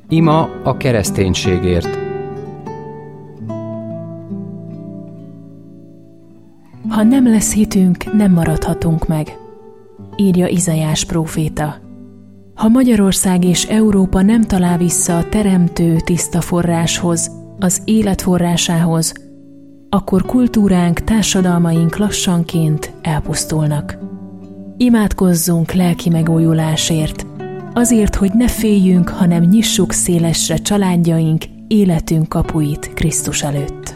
Ima a kereszténységért. Ha nem lesz hitünk, nem maradhatunk meg, írja Izaiás próféta. Ha Magyarország és Európa nem talál vissza a teremtő tiszta forráshoz, az élet forrásához, akkor kultúránk, társadalmaink lassanként elpusztulnak. Imádkozzunk lelki megújulásért, azért, hogy ne féljünk, hanem nyissuk szélesre családjaink, életünk kapuit Krisztus előtt.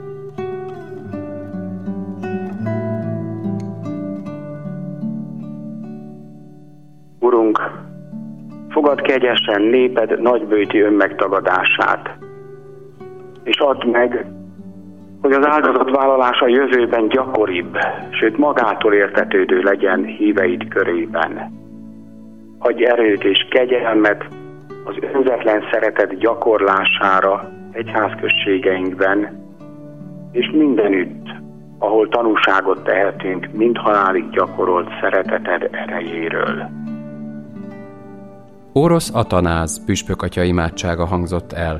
Urunk, fogadd kegyesen néped nagybőti önmegtagadását, és add meg, hogy az áldozatvállalás a jövőben gyakoribb, sőt magától értetődő legyen híveid körében. Adj erőt és kegyelmet az önzetlen szeretet gyakorlására egyházközségeinkben, és mindenütt, ahol tanúságot tehetünk mindhalálig gyakorolt szereteted erejéről. Orosz Atanáz püspökatya imádsága hangzott el.